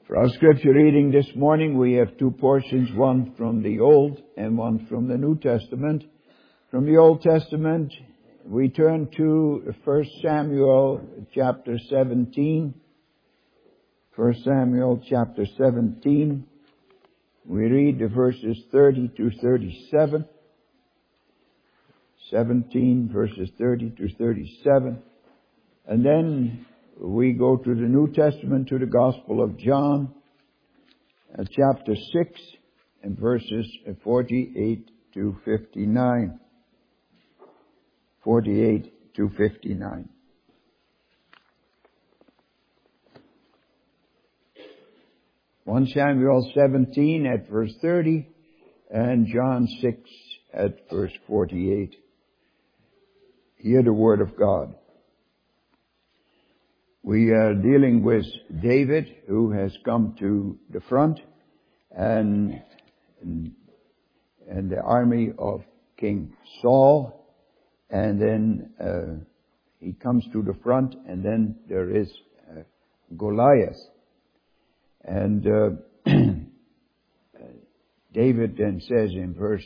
For our scripture reading this morning, we have two portions, one from the Old and one from the New Testament. From the Old Testament, we turn to 1 Samuel chapter 17. 1 Samuel chapter 17. We read the verses 30 to 37. 17 verses 30 to 37. And then we go to the New Testament, to the Gospel of John, chapter 6, and verses 48 to 59. 48 to 59. One Samuel 17 at verse 30, and John 6 at verse 48. Hear the word of God. We are dealing with David, who has come to the front, and the army of King Saul, and then he comes to the front, and then there is Goliath. And David then says in verse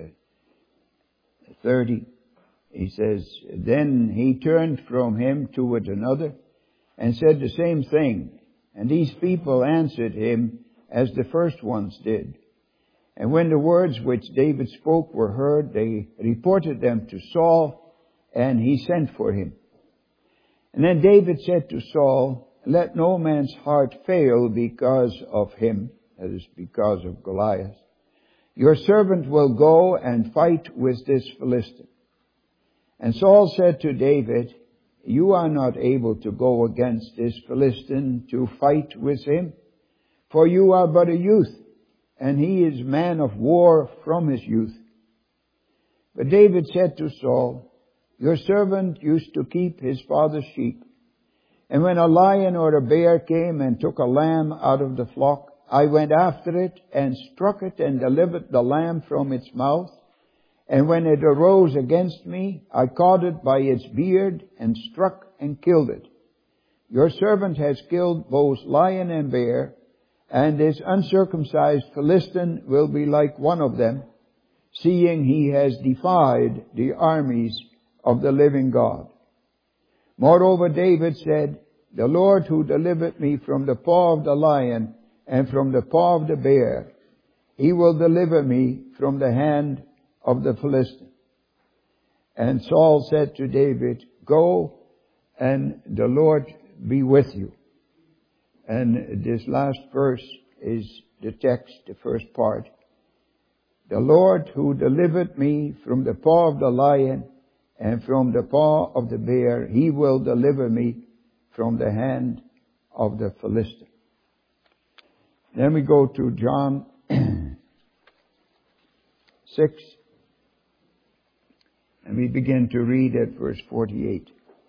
30, he says, "Then he turned from him toward another, and said the same thing. And these people answered him as the first ones did. And when the words which David spoke were heard, they reported them to Saul, and he sent for him. And then David said to Saul, 'Let no man's heart fail because of him,'" that is, because of Goliath. "Your servant will go and fight with this Philistine." And Saul said to David, "You are not able to go against this Philistine to fight with him, for you are but a youth, and he is man of war from his youth." But David said to Saul, "Your servant used to keep his father's sheep. And when a lion or a bear came and took a lamb out of the flock, I went after it and struck it and delivered the lamb from its mouth. And when it arose against me, I caught it by its beard and struck and killed it. Your servant has killed both lion and bear, and this uncircumcised Philistine will be like one of them, seeing he has defied the armies of the living God." Moreover, David said, "The Lord who delivered me from the paw of the lion and from the paw of the bear, he will deliver me from the hand of the Philistine." And Saul said to David, "Go, and the Lord be with you." And this last verse is the text, the first part. "The Lord who delivered me from the paw of the lion and from the paw of the bear, he will deliver me from the hand of the Philistine." Then we go to John 6. And we begin to read at verse 48.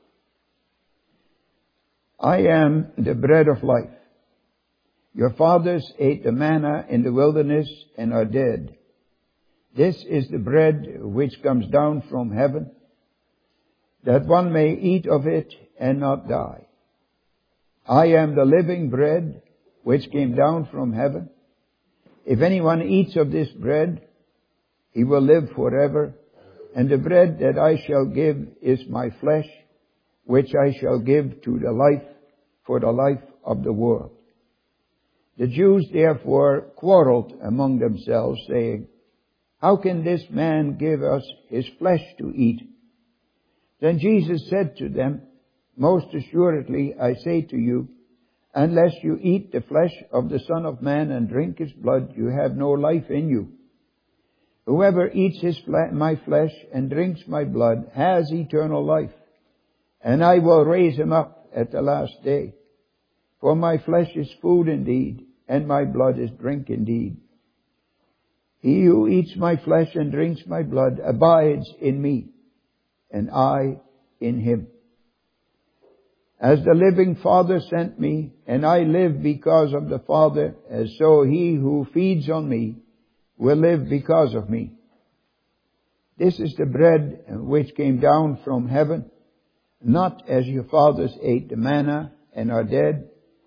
"I am the bread of life. Your fathers ate the manna in the wilderness and are dead. This is the bread which comes down from heaven, that one may eat of it and not die. I am the living bread which came down from heaven. If anyone eats of this bread, he will live forever. And the bread that I shall give is my flesh, which I shall give to the life, for the life of the world." The Jews therefore quarreled among themselves, saying, "How can this man give us his flesh to eat?" Then Jesus said to them, "Most assuredly I say to you, unless you eat the flesh of the Son of Man and drink his blood, you have no life in you. Whoever eats my flesh and drinks my blood has eternal life, and I will raise him up at the last day. For my flesh is food indeed, and my blood is drink indeed. He who eats my flesh and drinks my blood abides in me, and I in him. As the living Father sent me, and I live because of the Father, as so he who feeds on me will live because of me. This is the bread which came down from heaven, not as your fathers ate the manna and are dead.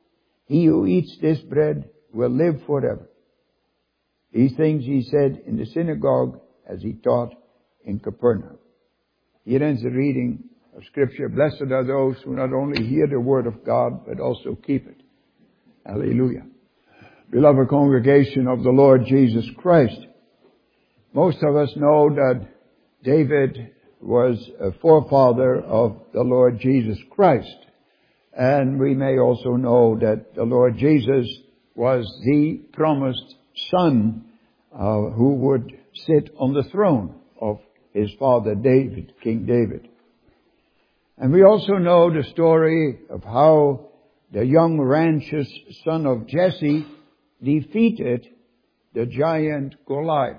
He who eats this bread will live forever. These things he said in the synagogue as he taught in Capernaum. Here ends the reading of Scripture. Blessed are those who not only hear the word of God, but also keep it. Hallelujah. Beloved congregation of the Lord Jesus Christ, most of us know that David was a forefather of the Lord Jesus Christ. And we may also know that the Lord Jesus was the promised son who would sit on the throne of his father David, King David. And we also know the story of how the young rancher's son of Jesse defeated the giant Goliath.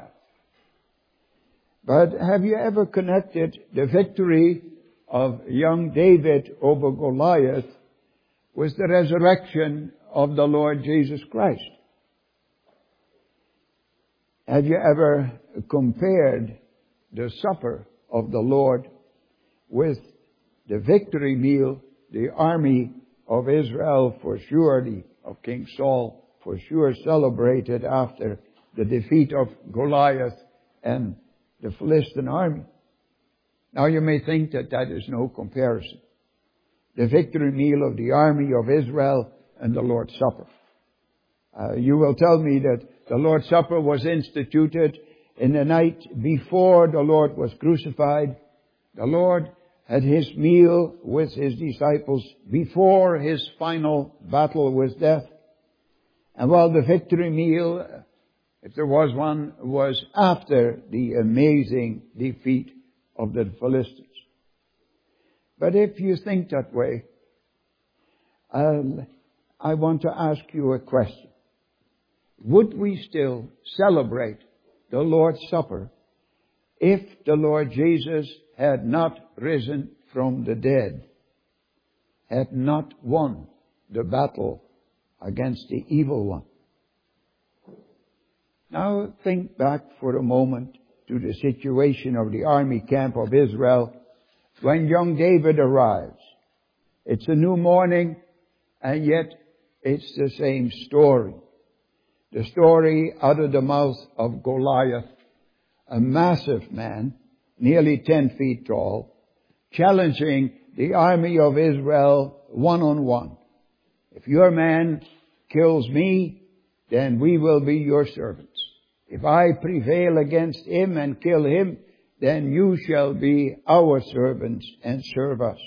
But have you ever connected the victory of young David over Goliath with the resurrection of the Lord Jesus Christ? Have you ever compared the supper of the Lord with the victory meal, the army of Israel, for sure, of King Saul, for sure celebrated after the defeat of Goliath and the Philistine army? Now you may think that that is no comparison. The victory meal of the army of Israel and the Lord's Supper. You will tell me that the Lord's Supper was instituted in the night before the Lord was crucified. The Lord had his meal with his disciples before his final battle with death. And while the victory meal, if there was one, was after the amazing defeat of the Philistines. But if you think that way, I want to ask you a question. Would we still celebrate the Lord's Supper if the Lord Jesus had not risen from the dead, had not won the battle against the evil one? Now think back for a moment to the situation of the army camp of Israel when young David arrives. It's a new morning, and yet it's the same story. The story out of the mouth of Goliath, a massive man, nearly 10 feet tall, challenging the army of Israel one-on-one. If your man kills me, then we will be your servants. If I prevail against him and kill him, then you shall be our servants and serve us.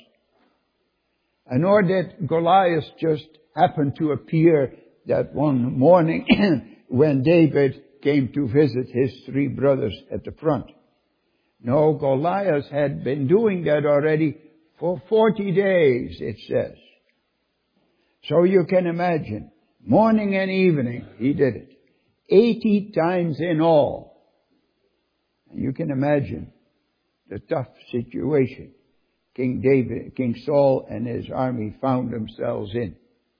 And nor did Goliath just happen to appear that one morning when David came to visit his 3 brothers at the front. No, Goliath had been doing that already for 40 days, it says. So you can imagine, morning and evening he did it. 80 times in all. And you can imagine the tough situation King Saul and his army found themselves in.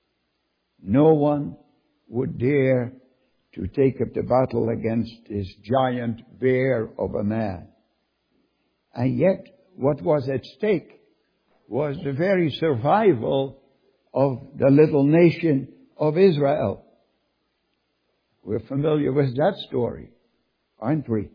No one would dare to take up the battle against this giant bear of a man. And yet, what was at stake was the very survival of the little nation of Israel. We're familiar with that story, aren't we?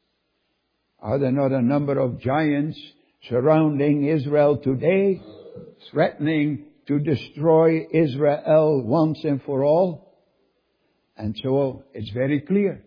Are there not a number of giants surrounding Israel today, threatening to destroy Israel once and for all? And so it's very clear.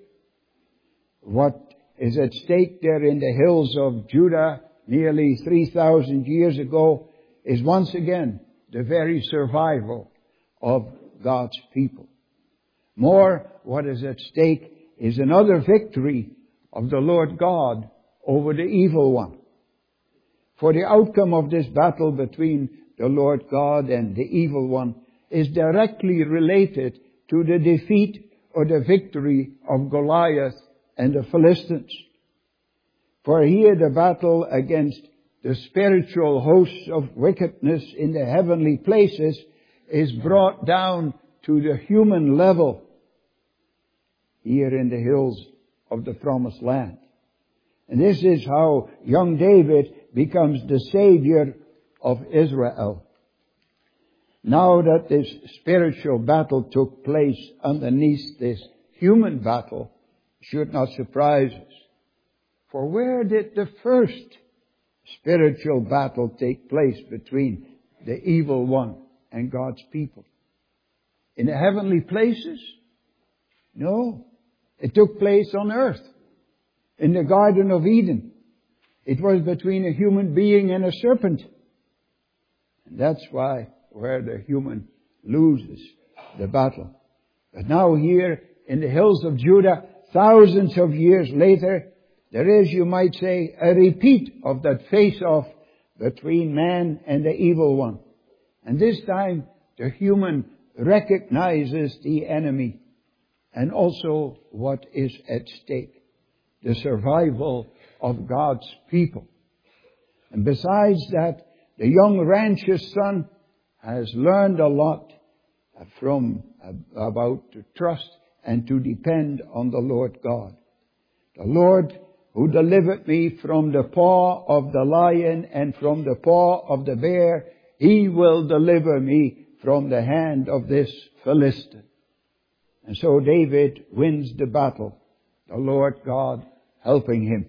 What is at stake there in the hills of Judah nearly 3,000 years ago is once again the very survival of God's people. More, what is at stake is another victory of the Lord God over the evil one. For the outcome of this battle between the Lord God and the evil one is directly related to the defeat or the victory of Goliath and the Philistines. For here the battle against the spiritual hosts of wickedness in the heavenly places is brought down to the human level here in the hills of the promised land. And this is how young David becomes the Savior of Israel. Now that this spiritual battle took place underneath this human battle, should not surprise us. For where did the first spiritual battle take place between the evil one and God's people? In the heavenly places? No. It took place on earth. In the Garden of Eden. It was between a human being and a serpent. And that's where the human loses the battle. But now here in the hills of Judah, thousands of years later, there is, you might say, a repeat of that face-off between man and the evil one. And this time, the human recognizes the enemy and also what is at stake. The survival of God's people. And besides that, the young rancher's son has learned a lot about to trust and to depend on the Lord God. The Lord who delivered me from the paw of the lion and from the paw of the bear, He will deliver me from the hand of this Philistine. And so David wins the battle, the Lord God helping him.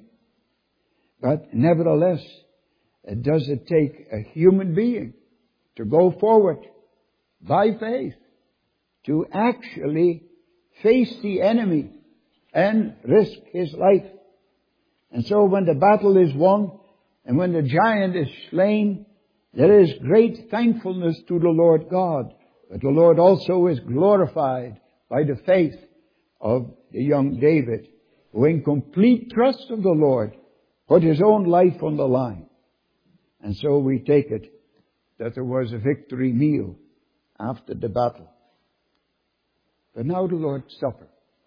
But nevertheless, does it take a human being to go forward by faith to actually face the enemy and risk his life? And so when the battle is won and when the giant is slain, there is great thankfulness to the Lord God. But the Lord also is glorified by the faith of the young David, who in complete trust of the Lord put his own life on the line. And so we take it that there was a victory meal after the battle. But now the Lord's Supper.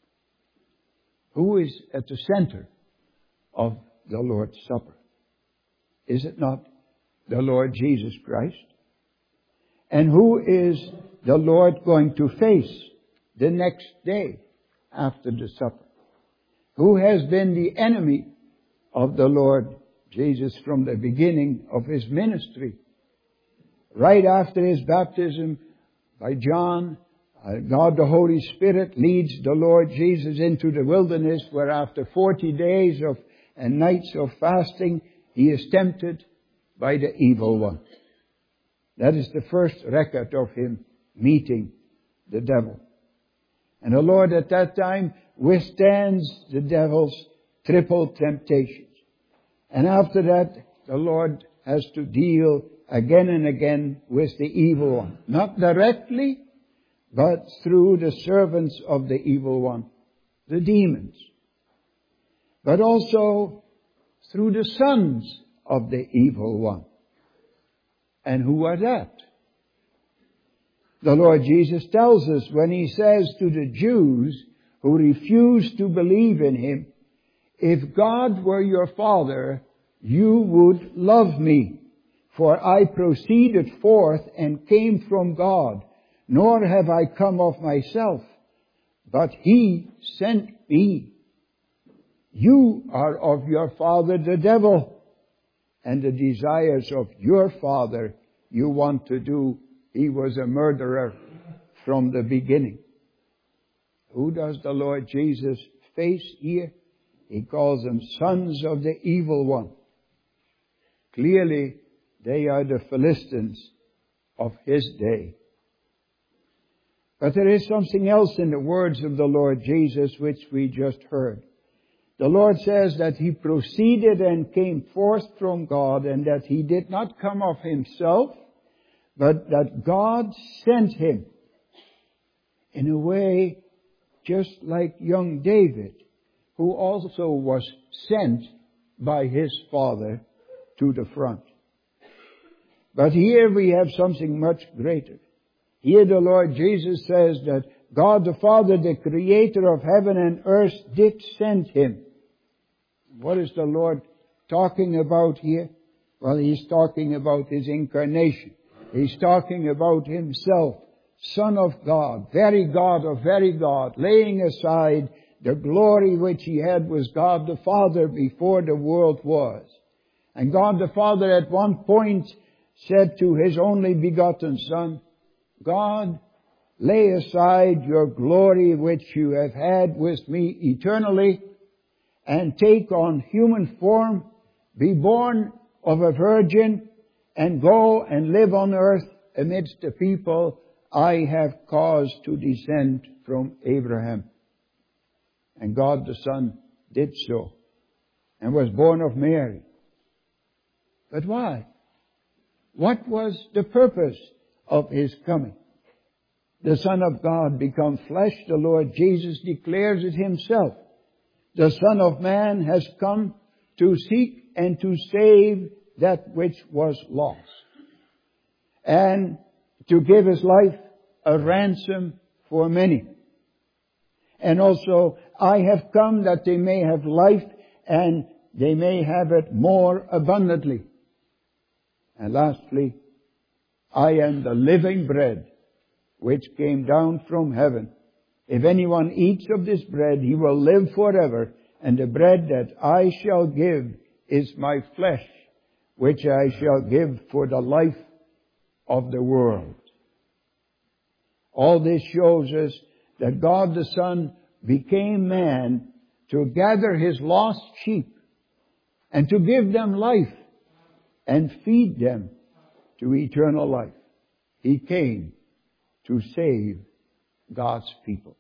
Who is at the center of the Lord's Supper? Is it not the Lord Jesus Christ? And who is the Lord going to face the next day after the supper? Who has been the enemy of the Lord Jesus from the beginning of His ministry? Right after His baptism by John, God the Holy Spirit leads the Lord Jesus into the wilderness, where after 40 days and nights of fasting, He is tempted by the evil one. That is the first record of Him meeting the devil. And the Lord at that time withstands the devil's triple temptations. And after that, the Lord has to deal again and again with the evil one. Not directly, but through the servants of the evil one, the demons. But also through the sons of the evil one. And who are that? The Lord Jesus tells us when He says to the Jews who refuse to believe in Him, "If God were your Father, you would love me, for I proceeded forth and came from God, nor have I come of myself, but He sent me. You are of your father the devil, and the desires of your father you want to do. He was a murderer from the beginning." Who does the Lord Jesus face here? He calls them sons of the evil one. Clearly, they are the Philistines of His day. But there is something else in the words of the Lord Jesus which we just heard. The Lord says that He proceeded and came forth from God, and that He did not come of Himself, but that God sent Him. In a way, just like young David, who also was sent by his father to the front. But here we have something much greater. Here the Lord Jesus says that God the Father, the Creator of heaven and earth, did send Him. What is the Lord talking about here? Well, He's talking about His incarnation. He's talking about Himself, Son of God, very God of very God, laying aside the glory which He had with God the Father before the world was. And God the Father at one point said to His only begotten Son, God, lay aside your glory which you have had with me eternally, and take on human form, be born of a virgin, and go and live on earth amidst the people I have caused to descend from Abraham. And God the Son did so, and was born of Mary. But why? What was the purpose of His coming? The Son of God become flesh, the Lord Jesus declares it Himself. The Son of Man has come to seek and to save that which was lost, and to give His life a ransom for many. And also, I have come that they may have life, and they may have it more abundantly. And lastly, I am the living bread which came down from heaven. If anyone eats of this bread, he will live forever. And the bread that I shall give is my flesh, which I shall give for the life of the world. All this shows us that God the Son became man to gather His lost sheep and to give them life and feed them to eternal life. He came to save God's people.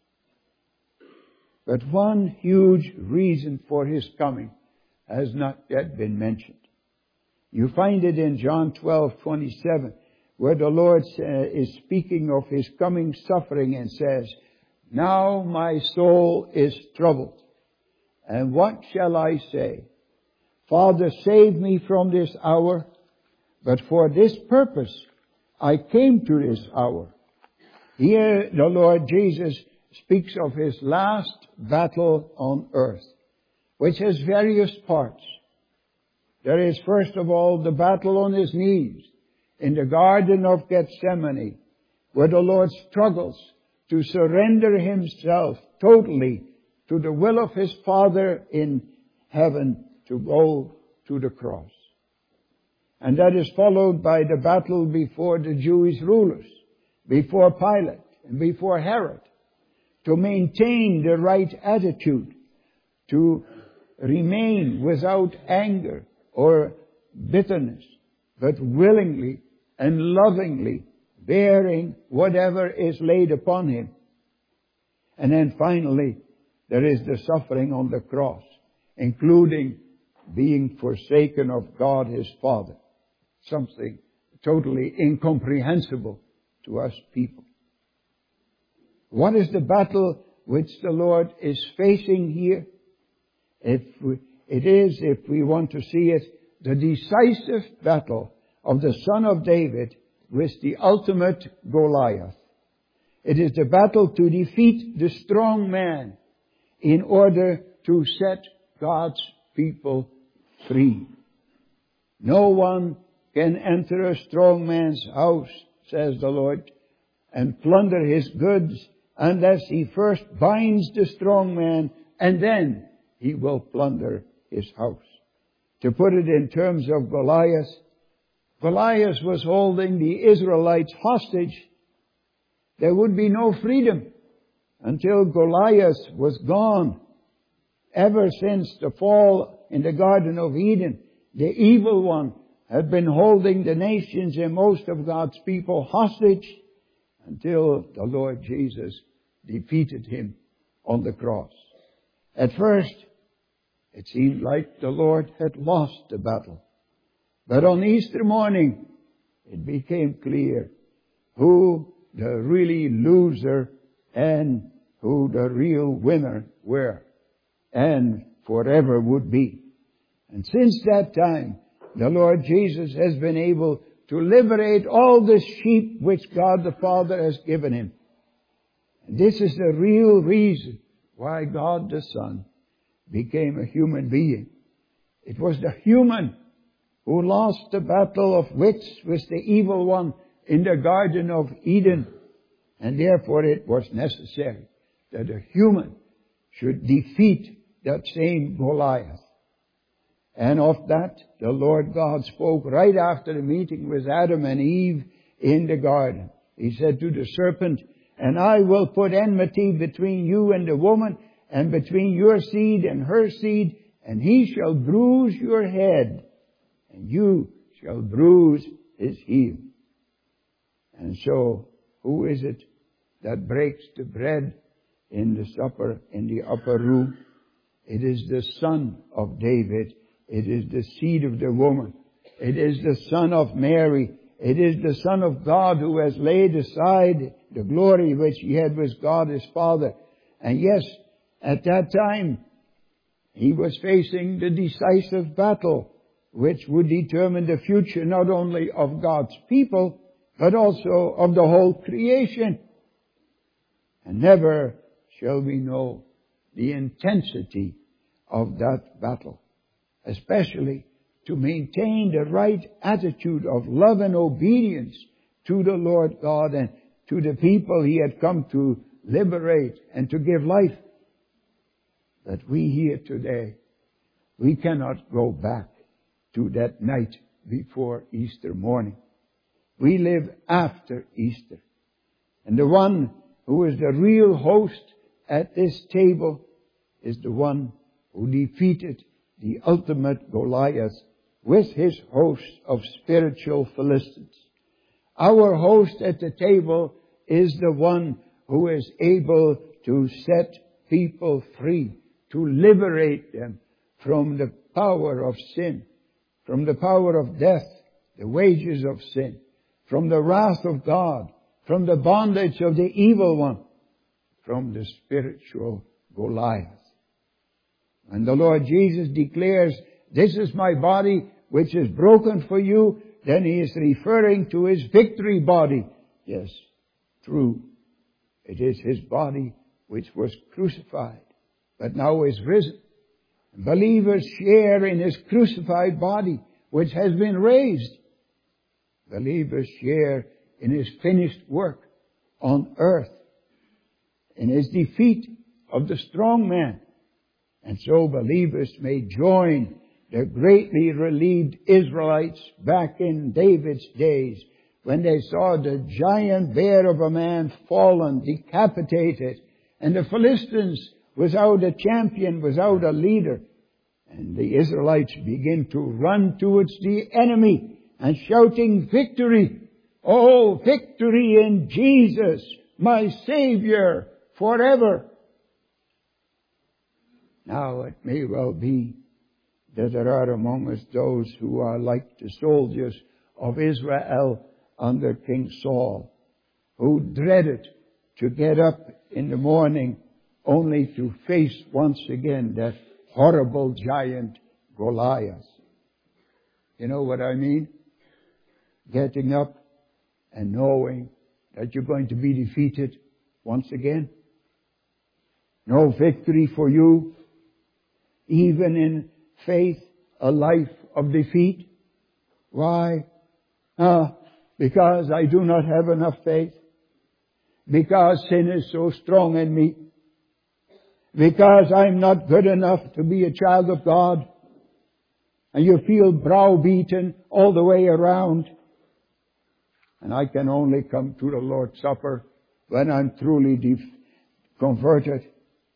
But one huge reason for His coming has not yet been mentioned. You find it in John 12:27, where the Lord is speaking of His coming suffering and says, "Now my soul is troubled. And what shall I say? Father, save me from this hour. But for this purpose I came to this hour." Here the Lord Jesus speaks of His last battle on earth, which has various parts. There is first of all the battle on His knees in the Garden of Gethsemane, where the Lord struggles to surrender Himself totally to the will of His Father in heaven to go to the cross. And that is followed by the battle before the Jewish rulers, before Pilate and before Herod, to maintain the right attitude, to remain without anger or bitterness, but willingly and lovingly bearing whatever is laid upon Him. And then finally, there is the suffering on the cross, including being forsaken of God His Father, something totally incomprehensible to us people. What is the battle which the Lord is facing here? If we want to see it, the decisive battle of the Son of David with the ultimate Goliath. It is the battle to defeat the strong man in order to set God's people free. No one can enter a strong man's house, says the Lord, and plunder his goods unless he first binds the strong man, and then he will plunder his house. To put it in terms of Goliath, Goliath was holding the Israelites hostage. There would be no freedom until Goliath was gone. Ever since the fall in the Garden of Eden, the evil one had been holding the nations and most of God's people hostage until the Lord Jesus defeated him on the cross. At first, it seemed like the Lord had lost the battle. But on Easter morning, it became clear who the really loser and who the real winner were and forever would be. And since that time, the Lord Jesus has been able to liberate all the sheep which God the Father has given Him. And this is the real reason why God the Son became a human being. It was the human who lost the battle of wits with the evil one in the Garden of Eden. And therefore it was necessary that a human should defeat that same Goliath. And of that, the Lord God spoke right after the meeting with Adam and Eve in the garden. He said to the serpent, and I will put enmity between you and the woman, and between your seed and her seed, and he shall bruise your head, and you shall bruise his heel. And so, who is it that breaks the bread in the supper, in the upper room? It is the Son of David. It is the seed of the woman. It is the Son of Mary. It is the Son of God who has laid aside the glory which he had with God his Father. And yes, at that time, he was facing the decisive battle which would determine the future not only of God's people, but also of the whole creation. And never shall we know the intensity of that battle, especially to maintain the right attitude of love and obedience to the Lord God and to the people he had come to liberate and to give life. That we here today, we cannot go back to that night before Easter morning. We live after Easter. And the one who is the real host at this table is the one who defeated the ultimate Goliath with his host of spiritual Philistines. Our host at the table is the one who is able to set people free, to liberate them from the power of sin, from the power of death, the wages of sin, from the wrath of God, from the bondage of the evil one, from the spiritual Goliath. And the Lord Jesus declares, this is my body which is broken for you, then he is referring to his victory body. Yes, true. It is his body which was crucified, but now is risen. Believers share in his crucified body, which has been raised. Believers share in his finished work on earth, in his defeat of the strong man. And so believers may join the greatly relieved Israelites back in David's days, when they saw the giant bear of a man fallen, decapitated, and the Philistines without a champion, without a leader. And the Israelites begin to run towards the enemy and shouting victory. Oh, victory in Jesus, my Savior, forever. Now it may well be that there are among us those who are like the soldiers of Israel under King Saul, who dreaded to get up in the morning only to face once again that horrible giant Goliath. You know what I mean? Getting up and knowing that you're going to be defeated once again. No victory for you, even in faith, a life of defeat. Why? Because I do not have enough faith. Because sin is so strong in me. Because I'm not good enough to be a child of God. And you feel browbeaten all the way around. And I can only come to the Lord's Supper when I'm truly converted.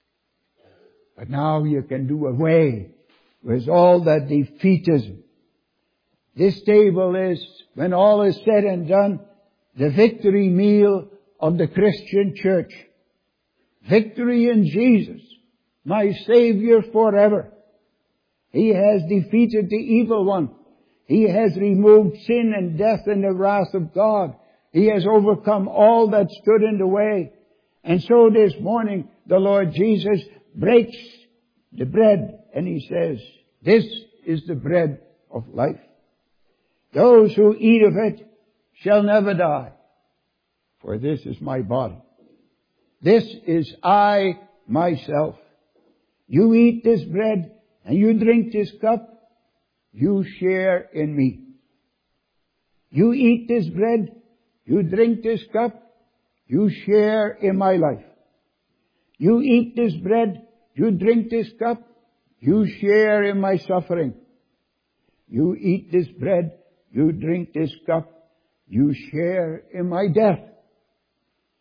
But now you can do away with all that defeatism. This table is, when all is said and done, the victory meal of the Christian church. Victory in Jesus, my Savior forever. He has defeated the evil one. He has removed sin and death and the wrath of God. He has overcome all that stood in the way. And so this morning, the Lord Jesus breaks the bread and he says, this is the bread of life. Those who eat of it shall never die, for this is my body. This is I myself. You eat this bread and you drink this cup, you share in me. You eat this bread, you drink this cup, you share in my life. You eat this bread, you drink this cup, you share in my suffering. You eat this bread, you drink this cup, you share in my death.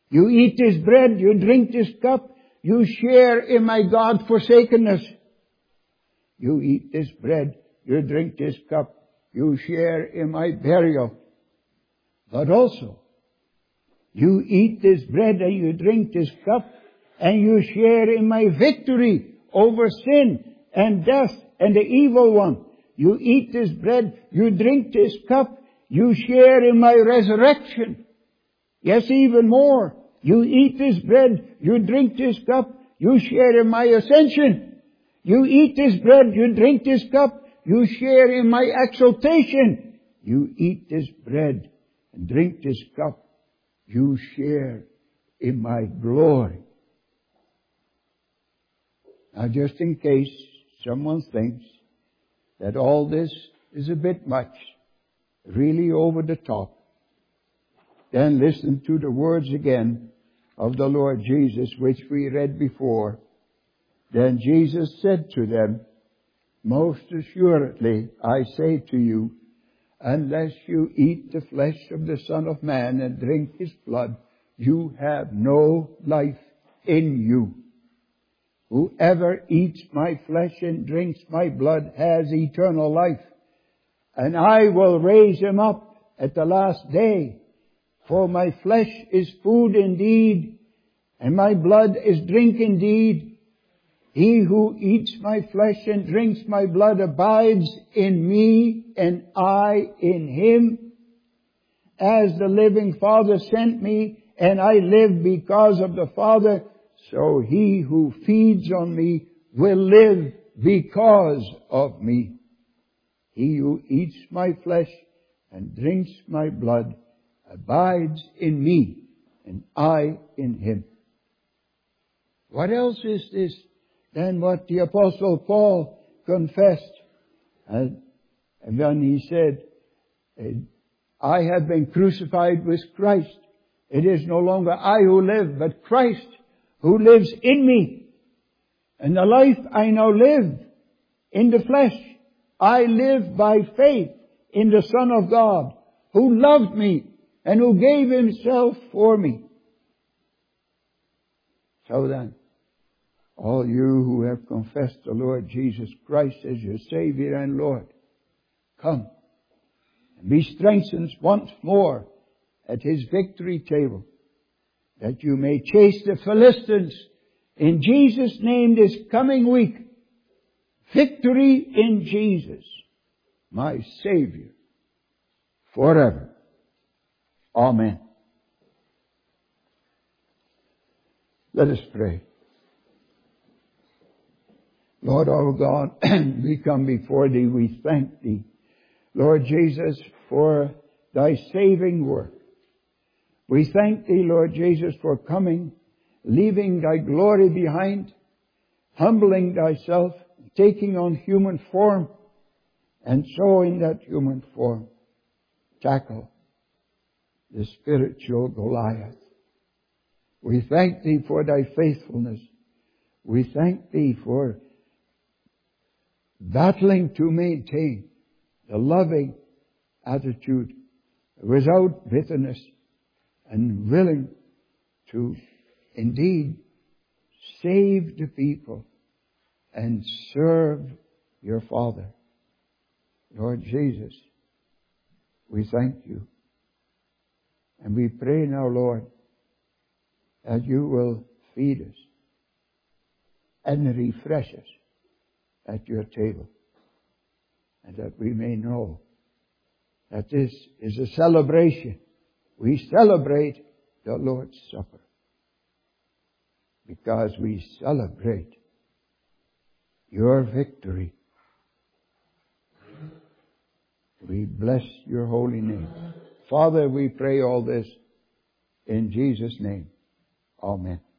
You eat this bread, you drink this cup, you share in my God-forsakenness. You eat this bread, you drink this cup, you share in my burial. But also, you eat this bread and you drink this cup, and you share in my victory over sin and death and the evil one. You eat this bread, you drink this cup, you share in my resurrection. Yes, even more. You eat this bread, you drink this cup, you share in my ascension. You eat this bread, you drink this cup, you share in my exaltation. You eat this bread and drink this cup, you share in my glory. Now, just in case someone thinks that all this is a bit much, really over the top, then listen to the words again of the Lord Jesus, which we read before. Then Jesus said to them, most assuredly I say to you, unless you eat the flesh of the Son of Man and drink His blood, you have no life in you. Whoever eats my flesh and drinks my blood has eternal life, and I will raise him up at the last day. For my flesh is food indeed, and my blood is drink indeed. He who eats my flesh and drinks my blood abides in me, and I in him. As the living Father sent me, and I live because of the Father, so he who feeds on me will live because of me. He who eats my flesh and drinks my blood abides in me, and I in him. What else is this than what the Apostle Paul confessed? And then he said, I have been crucified with Christ. It is no longer I who live, but Christ who lives in me. And the life I now live in the flesh, I live by faith in the Son of God, who loved me and who gave Himself for me. So then, all you who have confessed the Lord Jesus Christ as your Savior and Lord, come and be strengthened once more at His victory table, that you may chase the Philistines in Jesus' name this coming week. Victory in Jesus, my Savior, forever. Amen. Let us pray. Lord our God, we come before Thee, we thank Thee, Lord Jesus, for Thy saving work. We thank Thee, Lord Jesus, for coming, leaving Thy glory behind, humbling Thyself, taking on human form, and so in that human form, tackle the spiritual Goliath. We thank Thee for Thy faithfulness. We thank Thee for battling to maintain the loving attitude without bitterness, and willing to indeed save the people and serve your Father. Lord Jesus, we thank You. And we pray now, Lord, that You will feed us and refresh us at Your table, and that we may know that this is a celebration. We celebrate the Lord's Supper because we celebrate Your victory. We bless Your holy name. Father, we pray all this in Jesus' name. Amen.